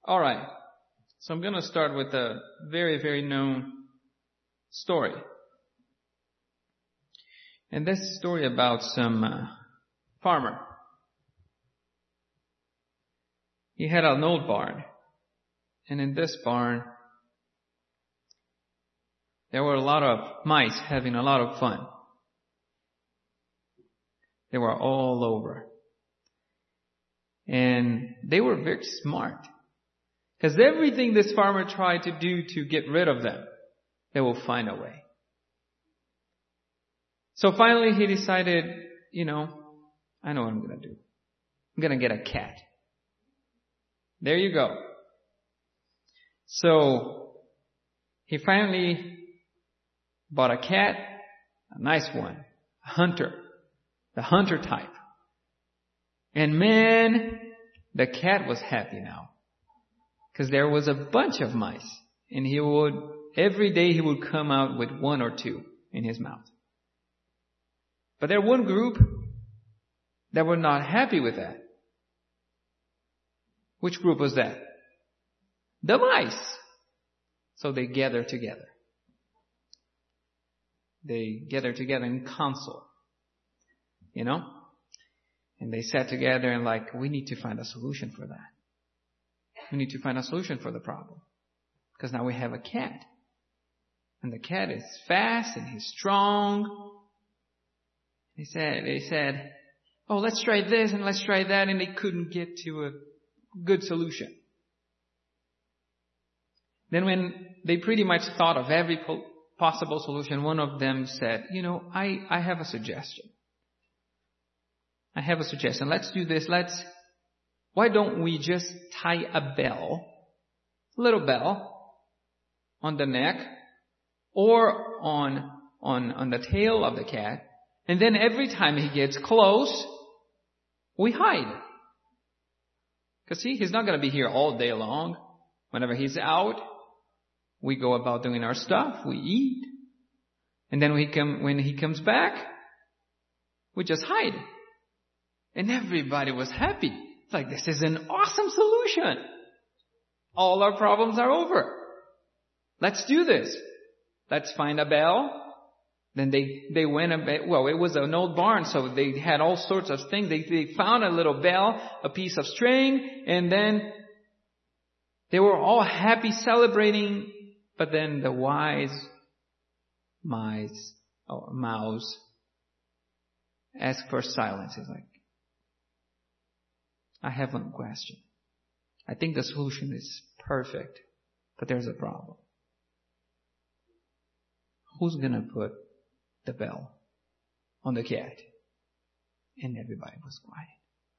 All right. So I'm going to start with a very, very known story. And this is a story about some farmer. He had an old barn. And in this barn, there were a lot of mice having a lot of fun. They were all over. And they were very smart. Because everything this farmer tried to do to get rid of them, they will find a way. So finally he decided, I know what I'm going to do. I'm going to get a cat. There you go. So he finally bought a cat, a nice one, a hunter, the hunter type. And man, the cat was happy now. Because there was a bunch of mice. And every day he would come out with one or two in his mouth. But there was one group that were not happy with that. Which group was that? The mice. So they gathered together. They gathered together in council. And they sat together and we need to find a solution for that. We need to find a solution for the problem. Because now we have a cat. And the cat is fast and he's strong. They said, oh, let's try this and let's try that. And they couldn't get to a good solution. Then when they pretty much thought of every possible solution, one of them said, I have a suggestion. Let's do this. Why don't we just tie a little bell, on the neck or on the tail of the cat, and then every time he gets close, we hide. Because he's not going to be here all day long. Whenever he's out, we go about doing our stuff, we eat, and then when he comes back, we just hide. And everybody was happy. It's this is an awesome solution. All our problems are over. Let's do this. Let's find a bell. Then they went it was an old barn, so they had all sorts of things. They found a little bell, a piece of string, and then they were all happy celebrating. But then the wise mouse asked for silence. He's I have one question. I think the solution is perfect, but there's a problem. Who's going to put the bell on the cat? And everybody was quiet.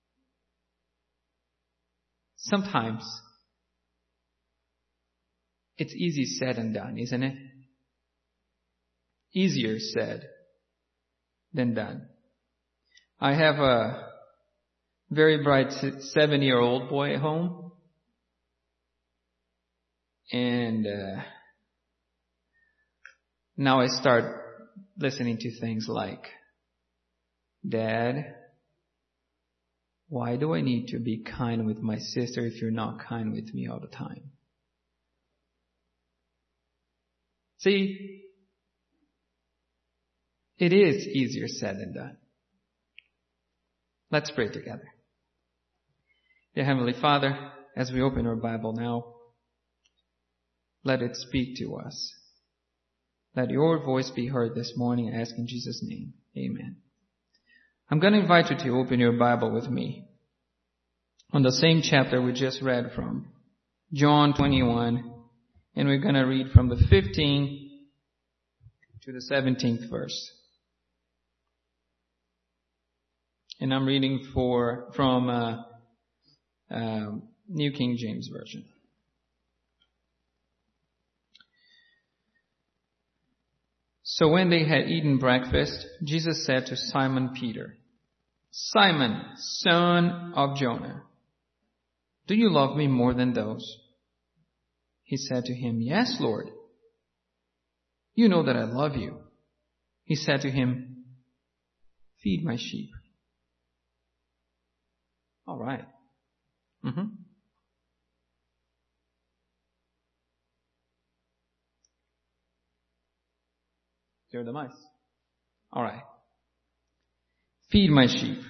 Sometimes it's easy said and done, isn't it? Easier said than done. I have a very bright 7-year-old boy at home. And now I start listening to things like, Dad, why do I need to be kind with my sister if you're not kind with me all the time? See, it is easier said than done. Let's pray together. Dear Heavenly Father, as we open our Bible now, let it speak to us. Let your voice be heard this morning. I ask in Jesus' name. Amen. I'm going to invite you to open your Bible with me on the same chapter we just read from, John 21, and we're going to read from the 15th to the 17th verse. And I'm reading from New King James Version. So when they had eaten breakfast, Jesus said to Simon Peter, Simon, son of Jonah, do you love me more than those? He said to him, Yes, Lord. You know that I love you. He said to him, Feed my sheep. All right. You're the mice. All right. Feed my sheep.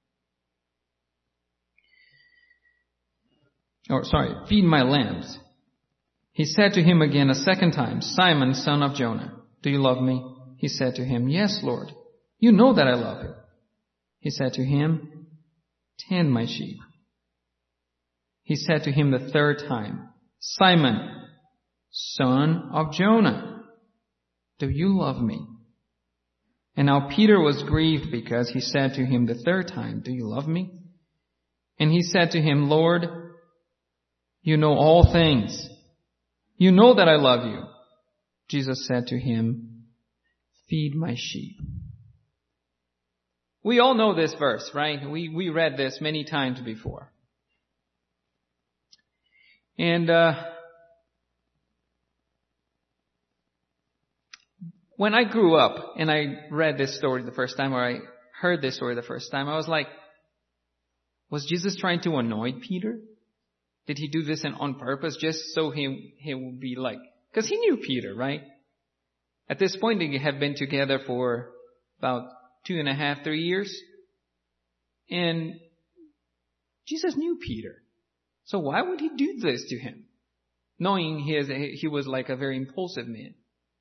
Feed my lambs. He said to him again a second time, Simon, son of Jonah, do you love me? He said to him, Yes, Lord. You know that I love you. He said to him, Tend my sheep. He said to him the third time, Simon, son of Jonah, do you love me? And now Peter was grieved because he said to him the third time, Do you love me? And he said to him, Lord, you know all things. You know that I love you. Jesus said to him, Feed my sheep. We all know this verse, right? We read this many times before. And when I grew up and I read this story the first time, or I heard this story the first time, I was like, was Jesus trying to annoy Peter? Did he do this on purpose just so he would be like, because he knew Peter, right? At this point, they have been together for about 2.5, 3 years. And Jesus knew Peter. So why would he do this to him? Knowing he was like a very impulsive man.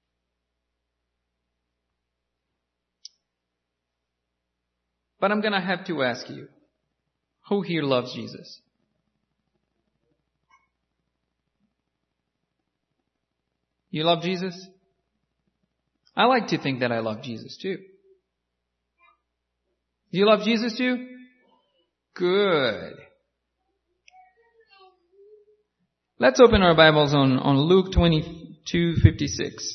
But I'm going to have to ask you, who here loves Jesus? You love Jesus? I like to think that I love Jesus too. Do you love Jesus too? Good. Let's open our Bibles on Luke 22:56.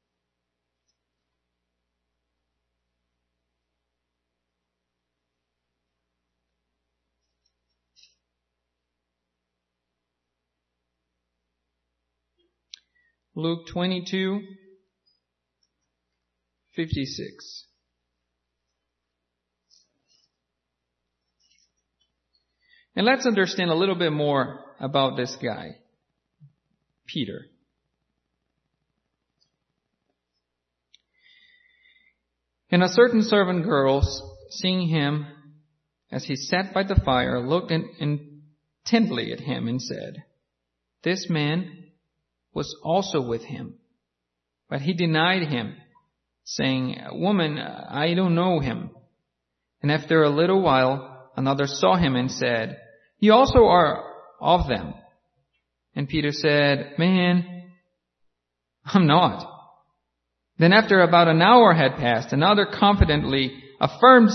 Luke 22:56. And let's understand a little bit more about this guy, Peter. And a certain servant girl, seeing him as he sat by the fire, looked intently at him and said, This man was also with him. But he denied him, saying, Woman, I don't know him. And after a little while, another saw him and said, You also are of them. And Peter said, Man, I'm not. Then after about an hour had passed, another confidently affirmed,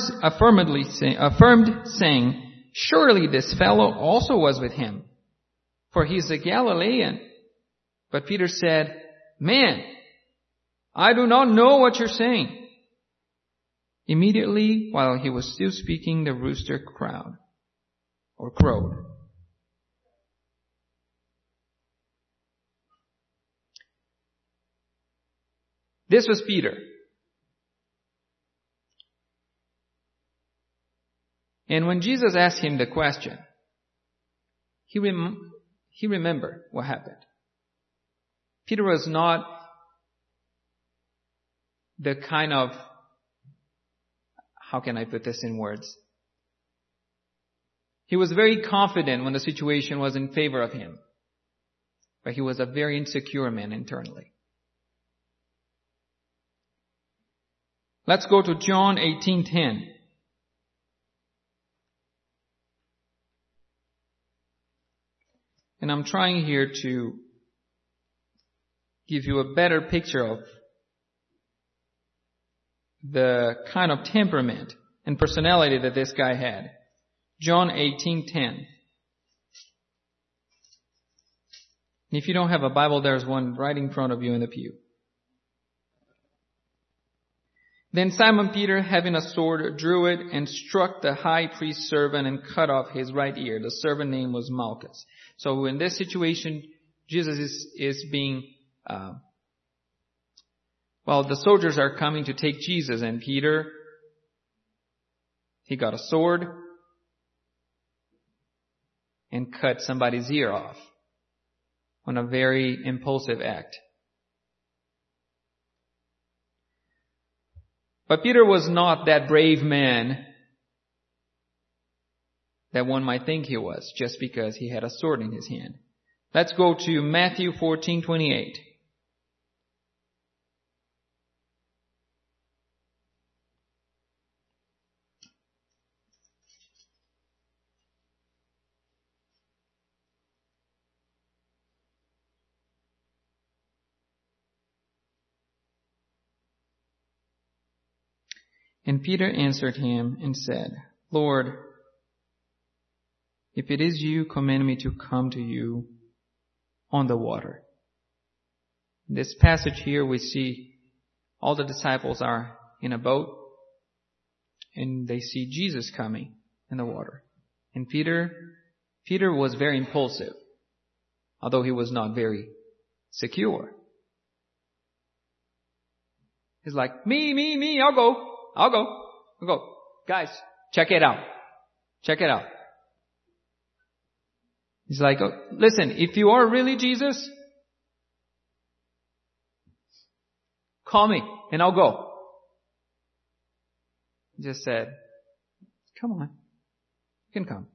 saying, Surely this fellow also was with him, for he is a Galilean. But Peter said, Man, I do not know what you're saying. Immediately, while he was still speaking, the rooster crowed. This was Peter. And when Jesus asked him the question, he remembered what happened. Peter was not the kind of, how can I put this in words? He was very confident when the situation was in favor of him. But he was a very insecure man internally. Let's go to John 18:10. And I'm trying here to give you a better picture of the kind of temperament and personality that this guy had. John 18:10. If you don't have a Bible, there's one right in front of you in the pew. Then Simon Peter, having a sword, drew it and struck the high priest's servant and cut off his right ear. The servant's name was Malchus. So in this situation, Jesus is being, the soldiers are coming to take Jesus, and Peter, he got a sword and cut somebody's ear off on a very impulsive act. But Peter was not that brave man that one might think he was, just because he had a sword in his hand. Let's go to Matthew 14:28. And Peter answered him and said, Lord, if it is you, command me to come to you on the water. In this passage here, we see all the disciples are in a boat and they see Jesus coming in the water. And Peter was very impulsive, although he was not very secure. He's like, me, I'll go. Guys, check it out. He's like, oh, listen, if you are really Jesus, call me and I'll go. He just said, come on, you can come.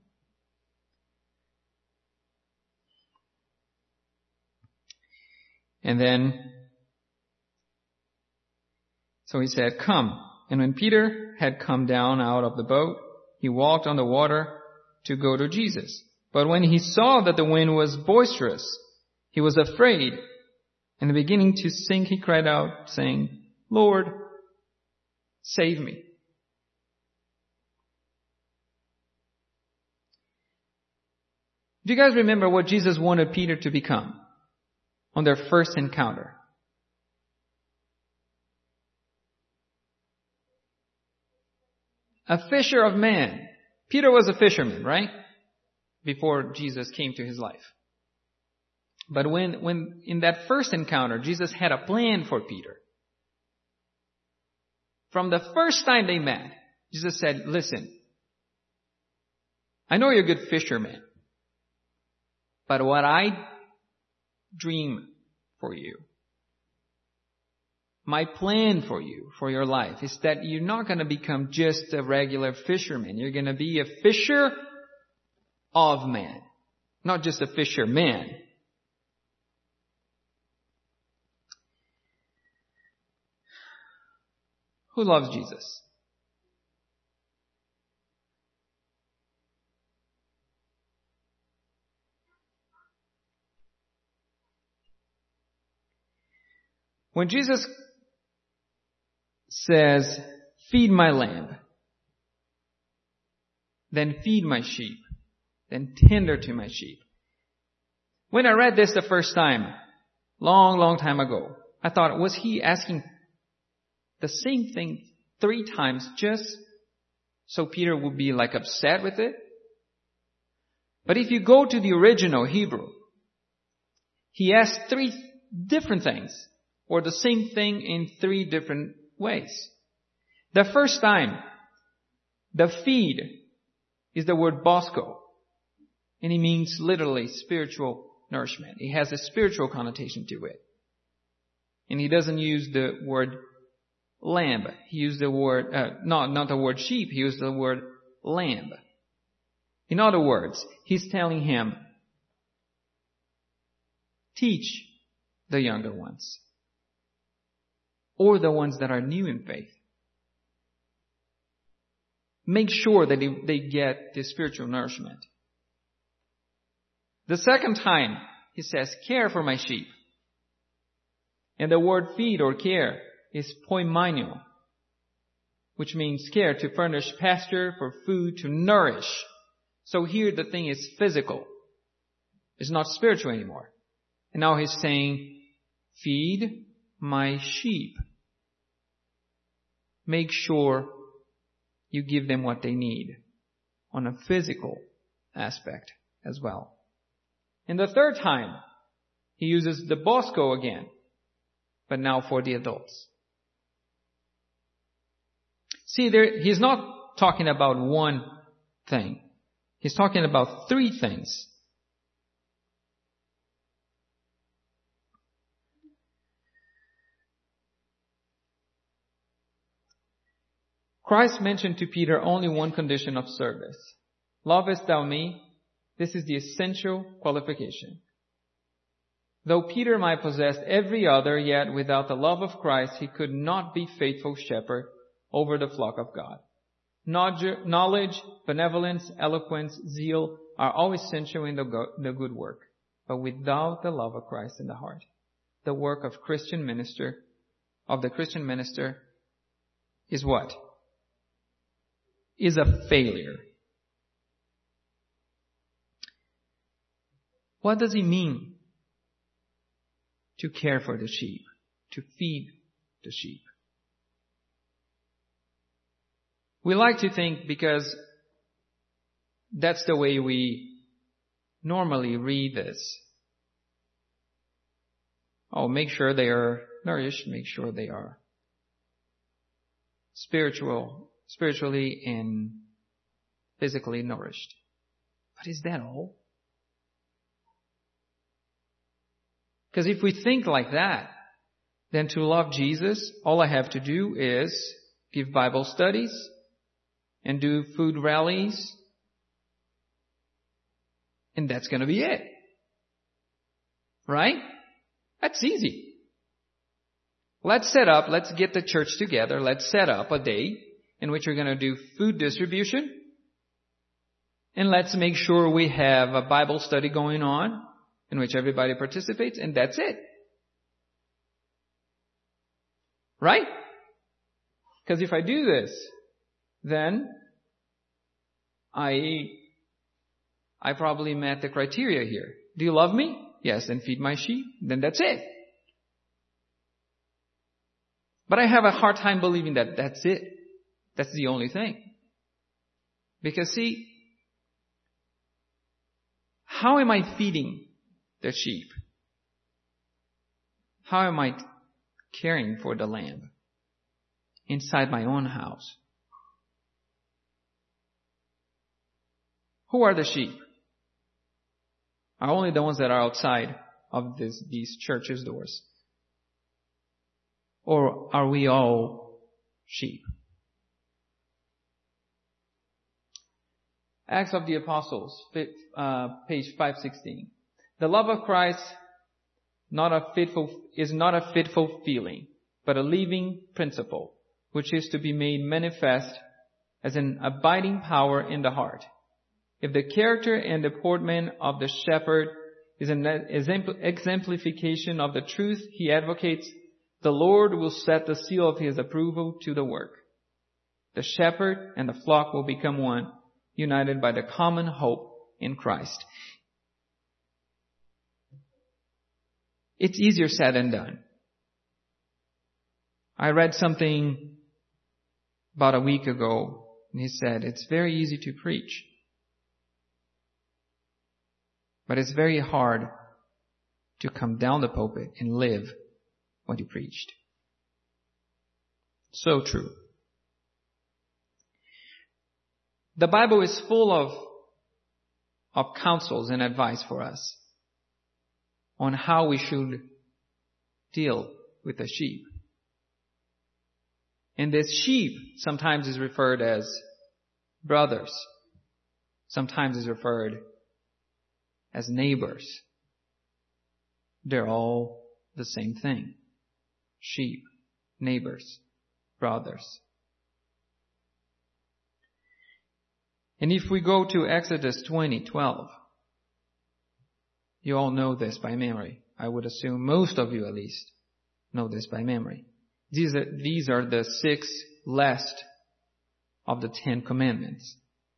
And then, so he said, come. And when Peter had come down out of the boat, he walked on the water to go to Jesus. But when he saw that the wind was boisterous, he was afraid. And beginning to sink, he cried out, saying, Lord, save me. Do you guys remember what Jesus wanted Peter to become on their first encounter? A fisher of men. Peter was a fisherman, right? Before Jesus came to his life. But when in that first encounter, Jesus had a plan for Peter. From the first time they met, Jesus said, listen, I know you're a good fisherman, but what I dream for you, my plan for you, for your life, is that you're not going to become just a regular fisherman. You're going to be a fisher of men, not just a fisherman. Who loves Jesus? When Jesus says, feed my lamb, then feed my sheep, then tender to my sheep. When I read this the first time, long time ago, I thought, was he asking the same thing 3 times just so Peter would be like upset with it? But if you go to the original Hebrew, he asked 3 different things, or the same thing in 3 different ways. The first time, the feed is the word bosco, and it means literally spiritual nourishment. It has a spiritual connotation to it. And he doesn't use the word lamb. He used the word, not the word sheep, he used the word lamb. In other words, he's telling him, teach the younger ones, or the ones that are new in faith. Make sure that they get the spiritual nourishment. The second time, he says, care for my sheep. And the word feed or care is poimaino, which means care, to furnish pasture, for food, to nourish. So here the thing is physical. It's not spiritual anymore. And now he's saying, feed my sheep. Make sure you give them what they need on a physical aspect as well. And the third time, he uses the bosco again, but now for the adults. See, he's not talking about one thing. He's talking about 3 things. Christ mentioned to Peter only one condition of service. Lovest thou me? This is the essential qualification. Though Peter might possess every other, yet without the love of Christ, he could not be faithful shepherd over the flock of God. Knowledge, benevolence, eloquence, zeal are all essential in the good work. But without the love of Christ in the heart, the work of the Christian minister is what? Is a failure. What does it mean to care for the sheep, to feed the sheep? We like to think, because that's the way we normally read this. Oh, make sure they are nourished, make sure they are spiritually and physically nourished. But is that all? Because if we think like that, then to love Jesus, all I have to do is give Bible studies and do food rallies, and that's going to be it. Right? That's easy. Let's get the church together, let's set up a day in which we're going to do food distribution, and let's make sure we have a Bible study going on in which everybody participates, and that's it. Right? Because if I do this, then I probably met the criteria here. Do you love me? Yes, then feed my sheep. Then that's it. But I have a hard time believing that that's it. That's the only thing. Because see, how am I feeding the sheep? How am I caring for the lamb inside my own house? Who are the sheep? Are only the ones that are outside of these churches' doors? Or are we all sheep? Acts of the Apostles, page 516. The love of Christ is not a fitful feeling, but a living principle, which is to be made manifest as an abiding power in the heart. If the character and deportment of the shepherd is an exemplification of the truth he advocates, the Lord will set the seal of His approval to the work. The shepherd and the flock will become one, united by the common hope in Christ. It's easier said than done. I read something about a week ago, and he said, it's very easy to preach, but it's very hard to come down the pulpit and live what you preached. So true. The Bible is full of counsels and advice for us on how we should deal with the sheep. And this sheep sometimes is referred as brothers. Sometimes is referred as neighbors. They're all the same thing. Sheep, neighbors, brothers. And if we go to Exodus 20:12, you all know this by memory. I would assume most of you at least know this by memory. These are the 6 last of the 10 commandments.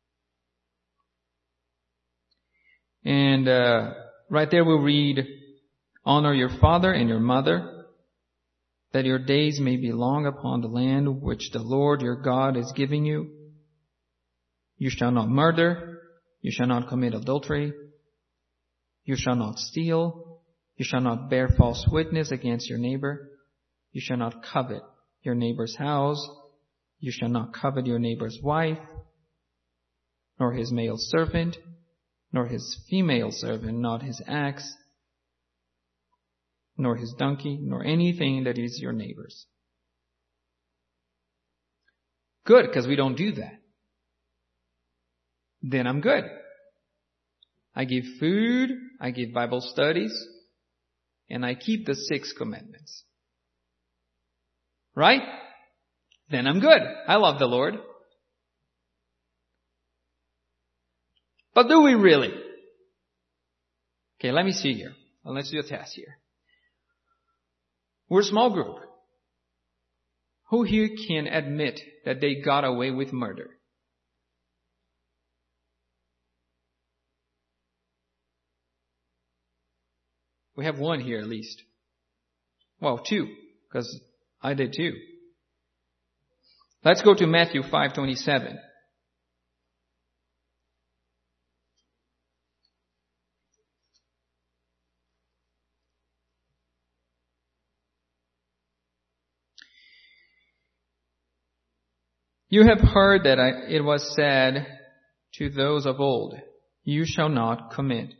And right there we'll read, honor your father and your mother, that your days may be long upon the land which the Lord your God is giving you. You shall not murder. You shall not commit adultery. You shall not steal. You shall not bear false witness against your neighbor. You shall not covet your neighbor's house. You shall not covet your neighbor's wife, nor his male servant, nor his female servant, not his axe, nor his donkey, nor anything that is your neighbor's. Good, because we don't do that. Then I'm good. I give food, I give Bible studies, and I keep the 6 commandments. Right? Then I'm good. I love the Lord. But do we really? Okay, let me see here. Let's do a test here. We're a small group. Who here can admit that they got away with murder? We have 1 here at least. Well, 2, because I did too. Let's go to Matthew 5:27. You have heard that it was said to those of old, you shall not commit.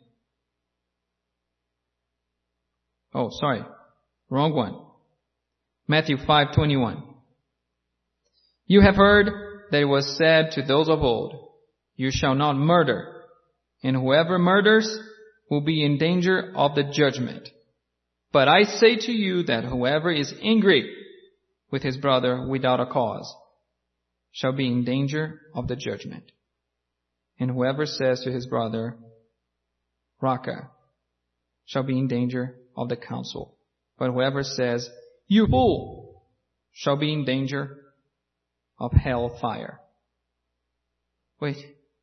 Oh, sorry. Wrong one. Matthew 5:21. You have heard that it was said to those of old, you shall not murder, and whoever murders will be in danger of the judgment. But I say to you that whoever is angry with his brother without a cause shall be in danger of the judgment. And whoever says to his brother, Raka, shall be in danger of the council. But whoever says, you fool, shall be in danger of hell fire. Wait.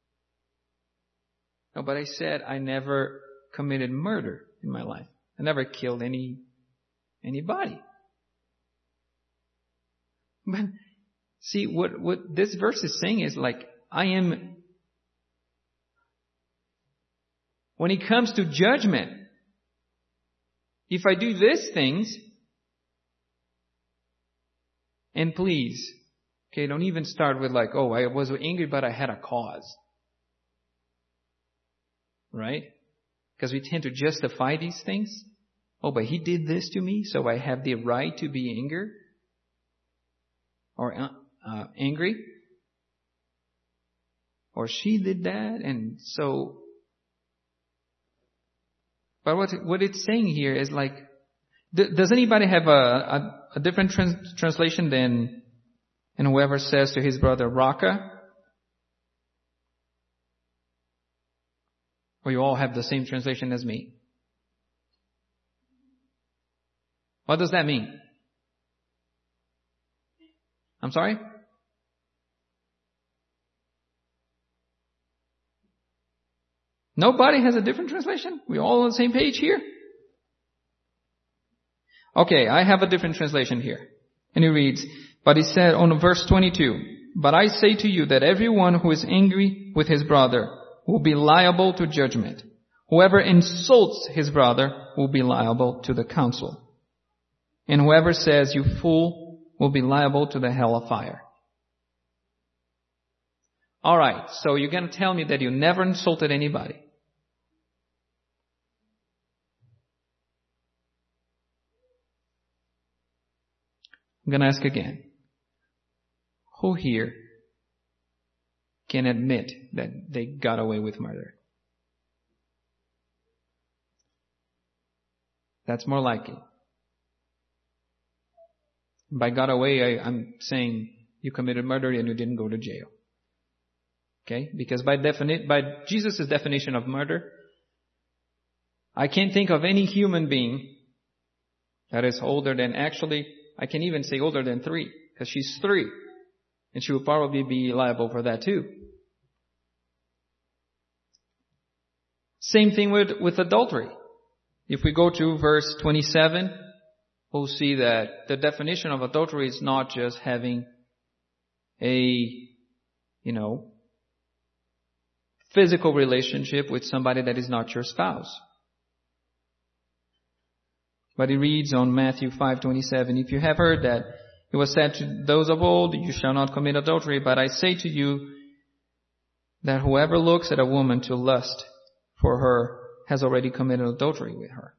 No, but I said I never committed murder in my life. I never killed anybody. But see, what this verse is saying is like, when it comes to judgment, if I do these things, and please, okay, don't even start with like, oh, I was angry but I had a cause. Right? Because we tend to justify these things. Oh, but he did this to me, so I have the right to be angry. Or angry. Or she did that, and so... But what it's saying here is like, does anybody have a different translation than, and whoever says to his brother, Raka? Or you all have the same translation as me? What does that mean? I'm sorry? Nobody has a different translation? We're all on the same page here? Okay, I have a different translation here. And it reads, but he said on verse 22, but I say to you that everyone who is angry with his brother will be liable to judgment. Whoever insults his brother will be liable to the council. And whoever says, you fool, will be liable to the hell of fire. Alright, so you're going to tell me that you never insulted anybody. I'm going to ask again. Who here can admit that they got away with murder? That's more likely. By got away, I'm saying you committed murder and you didn't go to jail. Okay? Because by Jesus' definition of murder, I can't think of any human being that is older than, actually, I can even say older than 3, because she's 3. And she will probably be liable for that too. Same thing with adultery. If we go to verse 27, we'll see that the definition of adultery is not just having a, physical relationship with somebody that is not your spouse. But it reads on Matthew 5:27, if you have heard that it was said to those of old, you shall not commit adultery, but I say to you that whoever looks at a woman to lust for her has already committed adultery with her.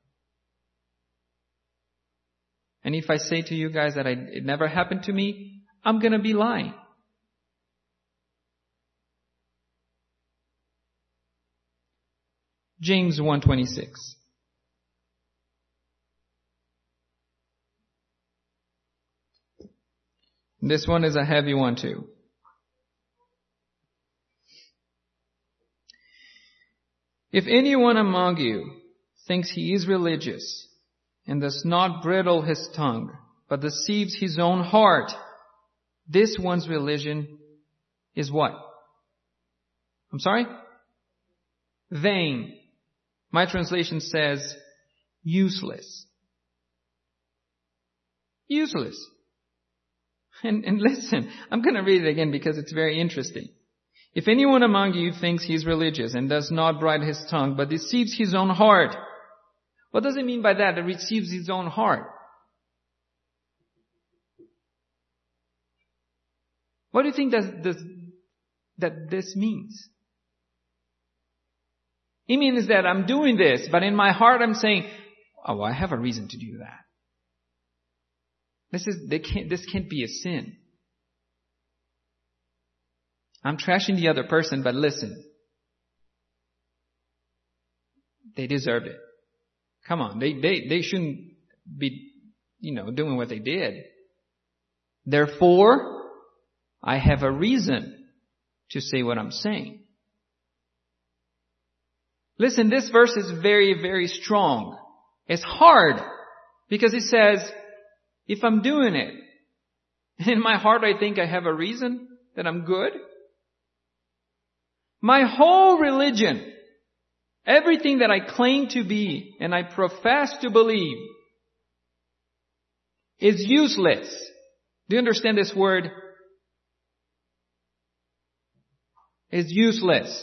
And if I say to you guys that it never happened to me, I'm going to be lying. James 1:26. This one is a heavy one too. If anyone among you thinks he is religious and does not bridle his tongue, but deceives his own heart, this one's religion is what? I'm sorry? Vain. My translation says useless. Useless. And listen, I'm going to read it again because it's very interesting. If anyone among you thinks he is religious and does not bridle his tongue, but deceives his own heart, what does it mean by that? That deceives his own heart. What do you think that this means? It means that I'm doing this, but in my heart I'm saying, oh, I have a reason to do that. This can't be a sin. I'm trashing the other person, but listen. They deserve it. Come on, they shouldn't be, doing what they did. Therefore, I have a reason to say what I'm saying. Listen, this verse is very, very strong. It's hard because it says, if I'm doing it, and in my heart I think I have a reason that I'm good, my whole religion, everything that I claim to be and I profess to believe is useless. Do you understand this word? Is useless.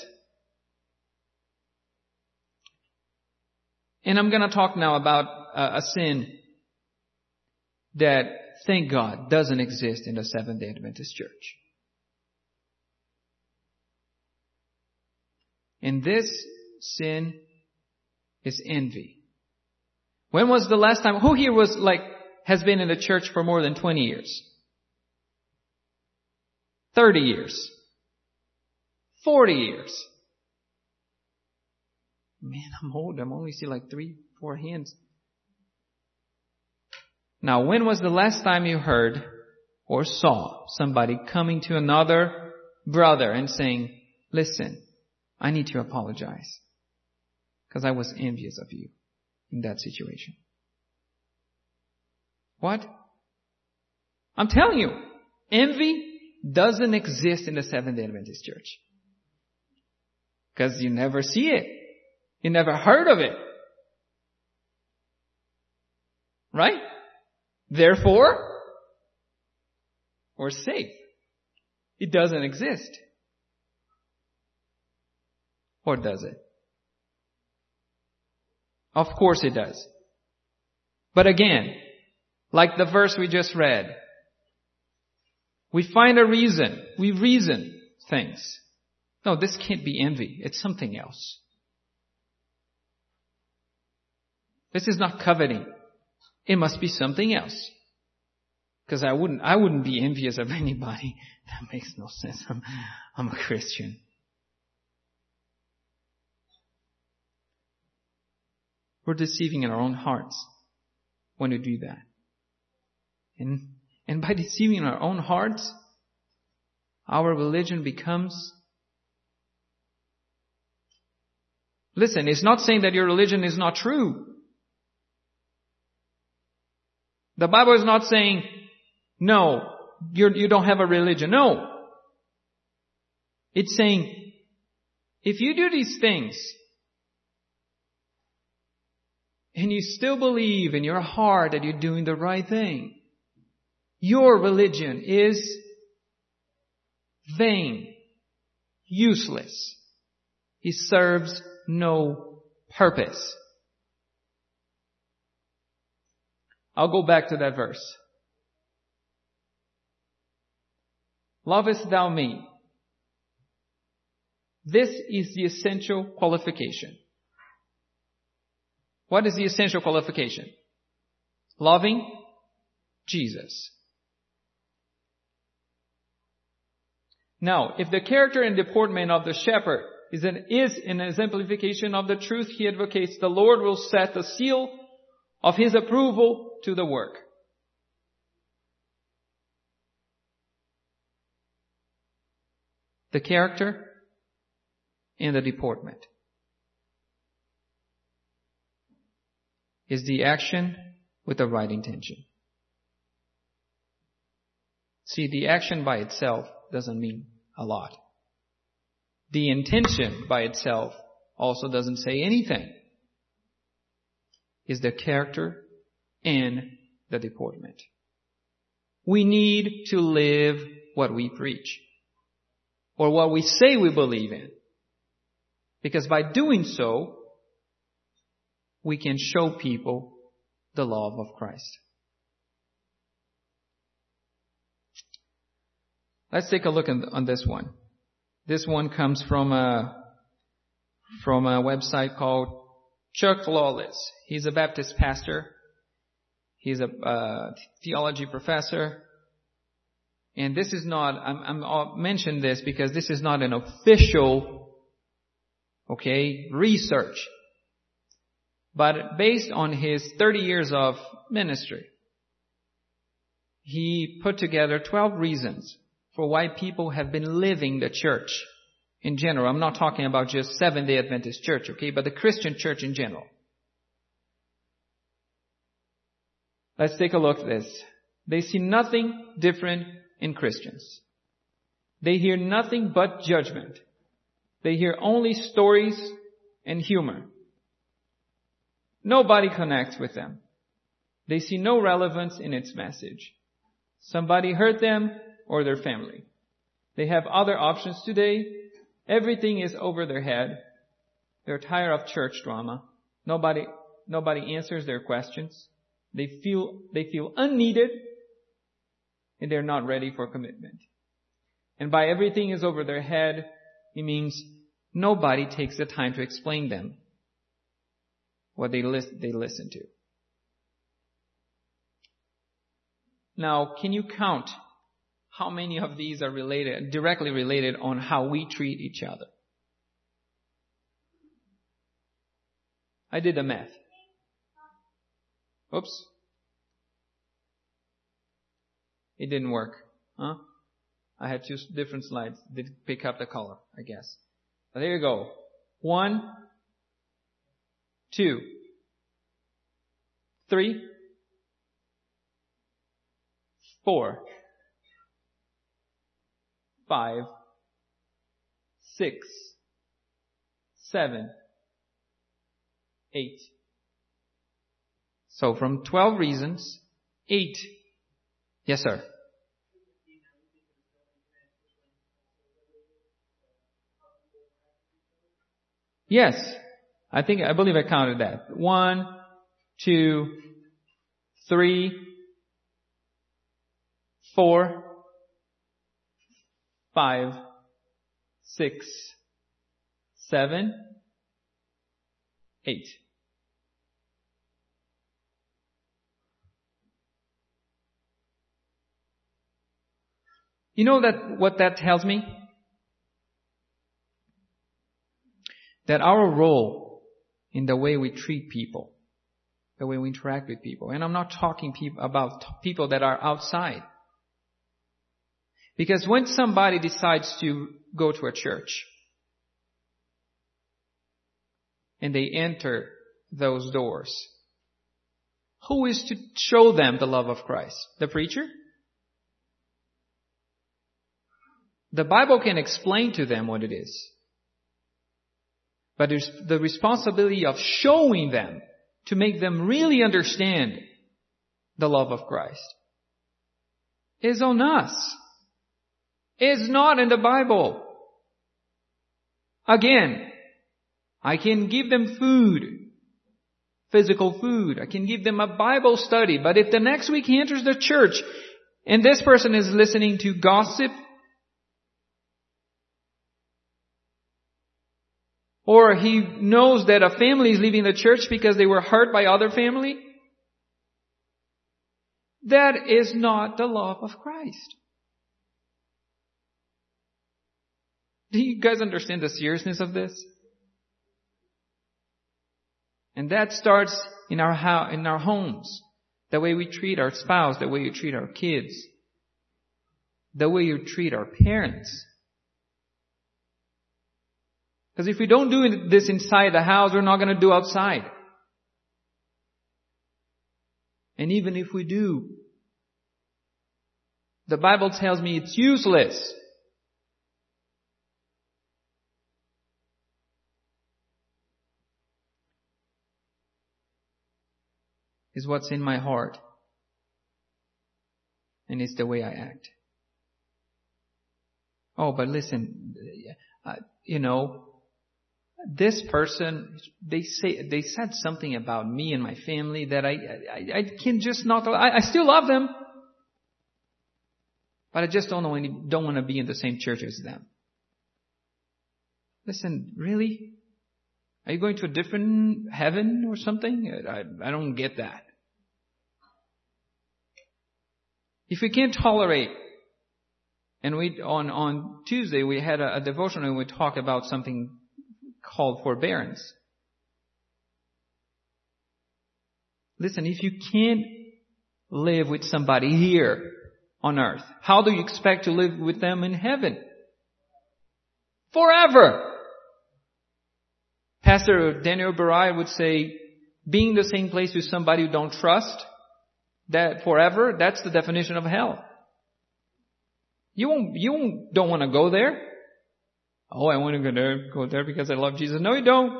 And I'm going to talk now about a sin that, thank God, doesn't exist in the Seventh-day Adventist Church. And this sin is envy. When was the last time, who here has been in the church for more than 20 years? 30 years? 40 years? Man, I'm old. I'm only see 3-4 hands. Now, when was the last time you heard or saw somebody coming to another brother and saying, listen, I need to apologize because I was envious of you in that situation? What? I'm telling you, envy doesn't exist in the Seventh-day Adventist Church because you never see it. You never heard of it. Right? Therefore, we're safe. It doesn't exist. Or does it? Of course it does. But again, like the verse we just read, we find a reason. We reason things. No, this can't be envy. It's something else. This is not coveting. It must be something else. Because I wouldn't be envious of anybody. That makes no sense. I'm a Christian. We're deceiving in our own hearts when we do that. And by deceiving in our own hearts, our religion becomes... Listen, it's not saying that your religion is not true. The Bible is not saying, no, you don't have a religion. No. It's saying, if you do these things, and you still believe in your heart that you're doing the right thing, your religion is vain, useless. It serves no purpose. I'll go back to that verse. Lovest thou me? This is the essential qualification. What is the essential qualification? Loving Jesus. Now, if the character and deportment of the shepherd is an exemplification of the truth he advocates. The Lord will set the seal of His approval to the work. The character and the deportment is the action with the right intention. See, the action by itself doesn't mean a lot. The intention by itself also doesn't say anything. It's the character and the deportment. We need to live what we preach, or what we say we believe in. Because by doing so, we can show people the love of Christ. Let's take a look on this one. This one comes from a website called Chuck Lawless. He's a Baptist pastor. He's a theology professor. And this is not, I'll mention this because this is not an official, research. But based on his 30 years of ministry, he put together 12 reasons for why people have been living the church in general. I'm not talking about just Seventh-day Adventist church, but the Christian church in general. Let's take a look at this. They see nothing different in Christians. They hear nothing but judgment. They hear only stories and humor. Nobody connects with them. They see no relevance in its message. Somebody hurt them or their family. They have other options today. Everything is over their head. They're tired of church drama. Nobody answers their questions. They feel unneeded, and they're not ready for commitment. And by everything is over their head, it means nobody takes the time to explain them what they listen to. Now, can you count how many of these are directly related on how we treat each other? I did the math. Oops. It didn't work. I had two different slides. Didn't pick up the color, I guess. But there you go. 1, 2, 3, 4, 5, 6, 7, 8. So from 12 reasons, 8. Yes, sir. Yes. I believe I counted that. 1, 2, 3, 4, 5, 6, 7, 8. You know what that tells me? That our role in the way we treat people, the way we interact with people, and I'm not talking about people that are outside. Because when somebody decides to go to a church, and they enter those doors, who is to show them the love of Christ? The preacher? The Bible can explain to them what it is. But there's the responsibility of showing them to make them really understand the love of Christ is on us. It's not in the Bible. Again, I can give them food, physical food. I can give them a Bible study. But if the next week he enters the church and this person is listening to gossip, or he knows that a family is leaving the church because they were hurt by other family, that is not the love of Christ. Do you guys understand the seriousness of this? And that starts in our homes. The way we treat our spouse, the way you treat our kids, the way you treat our parents. Because if we don't do this inside the house, we're not going to do outside. And even if we do, the Bible tells me it's useless. Is what's in my heart. And it's the way I act. Oh, but listen, this person, they said something about me and my family that I can just not, I still love them. But I just don't want to be in the same church as them. Listen, really? Are you going to a different heaven or something? I don't get that. If we can't tolerate, and on Tuesday we had a devotion and we talked about something called forbearance. Listen, if you can't live with somebody here on earth, how do you expect to live with them in heaven? Forever! Pastor Daniel Barai would say, being in the same place with somebody you don't trust, that forever, that's the definition of hell. You don't want to go there. Oh, I want to go there because I love Jesus. No, you don't.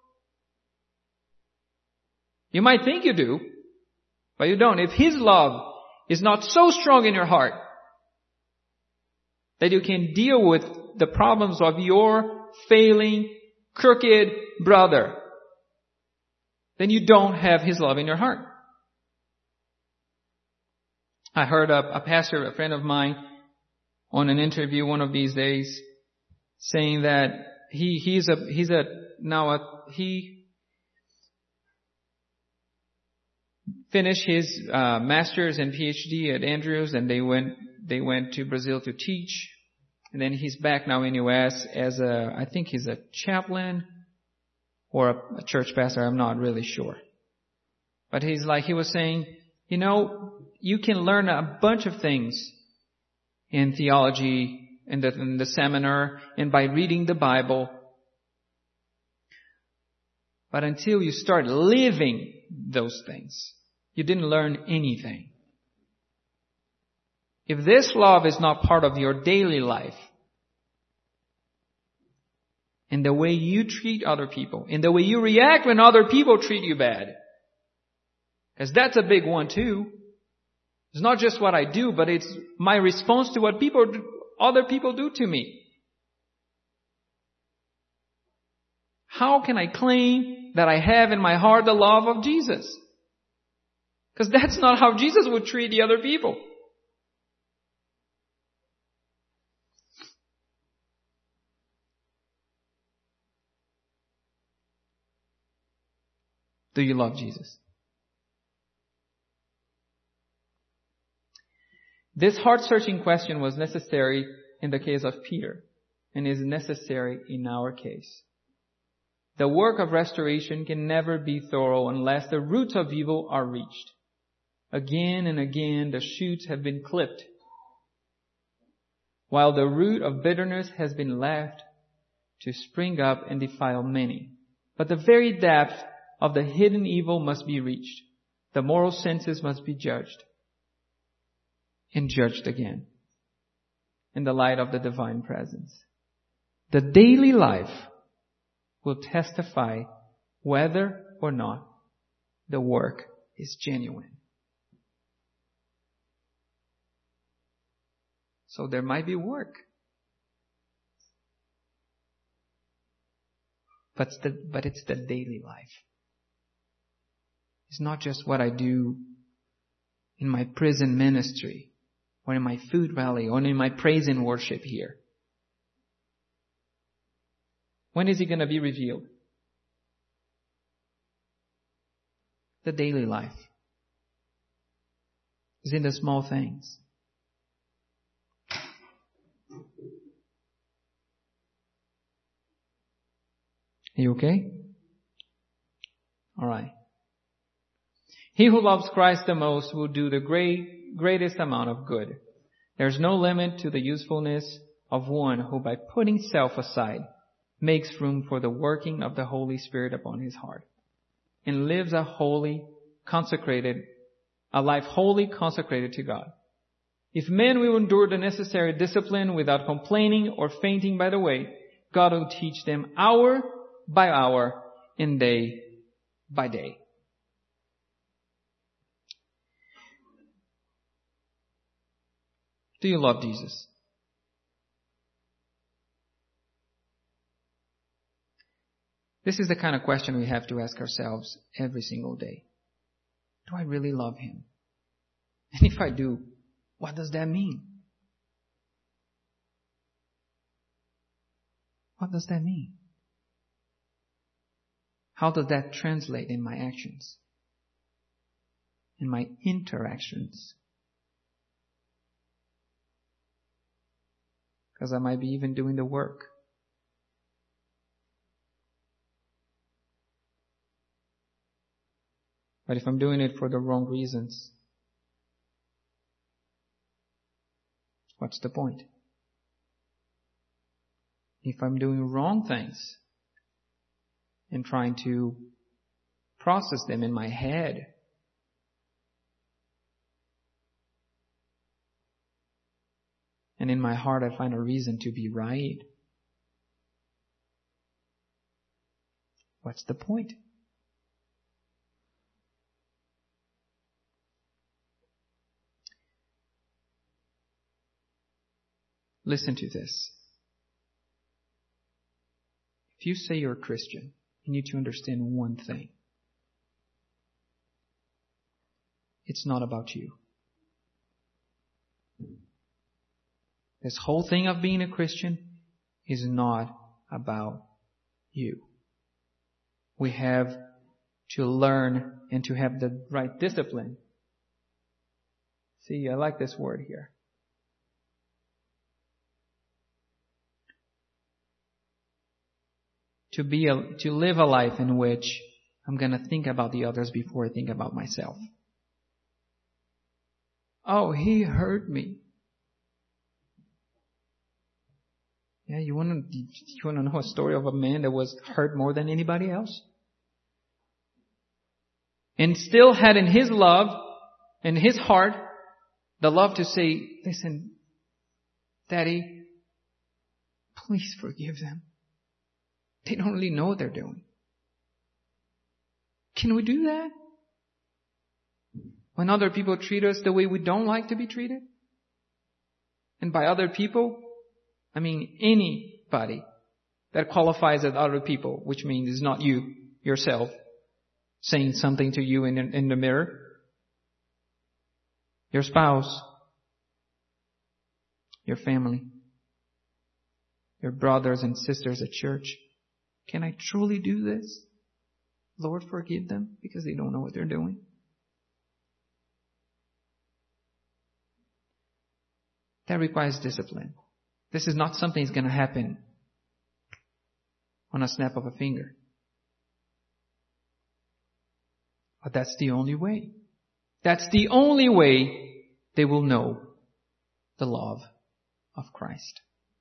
You might think you do, but you don't. If His love is not so strong in your heart that you can deal with the problems of your failing, crooked brother, then you don't have His love in your heart. I heard a pastor, a friend of mine, on an interview one of these days, saying that he finished his master's and PhD at Andrews, and they went to Brazil to teach, and then he's back now in U.S. as I think he's a chaplain or a church pastor. I'm not really sure, but he was saying, you can learn a bunch of things in theology, in the seminar, and by reading the Bible. But until you start living those things, you didn't learn anything. If this love is not part of your daily life, in the way you treat other people, in the way you react when other people treat you bad, because that's a big one too. It's not just what I do, but it's my response to what other people do to me. How can I claim that I have in my heart the love of Jesus? Because that's not how Jesus would treat the other people. Do you love Jesus? This heart-searching question was necessary in the case of Peter and is necessary in our case. The work of restoration can never be thorough unless the roots of evil are reached. Again and again the shoots have been clipped, while the root of bitterness has been left to spring up and defile many. But the very depth of the hidden evil must be reached. The moral senses must be judged. And judged again in the light of the divine presence. The daily life will testify whether or not the work is genuine. So there might be work. But it's the daily life. It's not just what I do in my prison ministry, or in my food rally, or in my praise and worship here. When is it going to be revealed? The daily life is in the small things. Are you okay? All right. He who loves Christ the most will do the greatest amount of good. There's no limit to the usefulness of one who, by putting self aside, makes room for the working of the Holy Spirit upon his heart and lives a life wholly consecrated to God. If men will endure the necessary discipline without complaining or fainting by the way, God will teach them hour by hour and day by day. Do you love Jesus? This is the kind of question we have to ask ourselves every single day. Do I really love Him? And if I do, what does that mean? What does that mean? How does that translate in my actions? In my interactions? Because I might be even doing the work. But if I'm doing it for the wrong reasons, what's the point? If I'm doing wrong things and trying to process them in my head, and in my heart I find a reason to be right, what's the point? Listen to this. If you say you're a Christian, you need to understand one thing. It's not about you. This whole thing of being a Christian is not about you. We have to learn and to have the right discipline. See, I like this word here. To live a life in which I'm going to think about the others before I think about myself. Oh, he hurt me. Yeah, you want to know a story of a man that was hurt more than anybody else? And still had in his love, in his heart, the love to say, listen, Daddy, please forgive them. They don't really know what they're doing. Can we do that? When other people treat us the way we don't like to be treated? And by other people, I mean anybody that qualifies as other people, which means it's not you, yourself, saying something to you in the mirror. Your spouse, your family, your brothers and sisters at church. Can I truly do this? Lord, forgive them because they don't know what they're doing. That requires discipline. This is not something that's going to happen on a snap of a finger. But that's the only way. That's the only way they will know the love of Christ.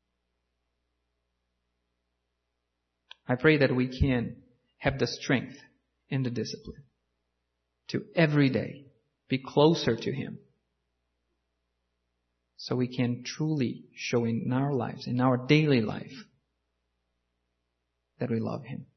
I pray that we can have the strength and the discipline to every day be closer to Him, so we can truly show in our lives, in our daily life, that we love Him.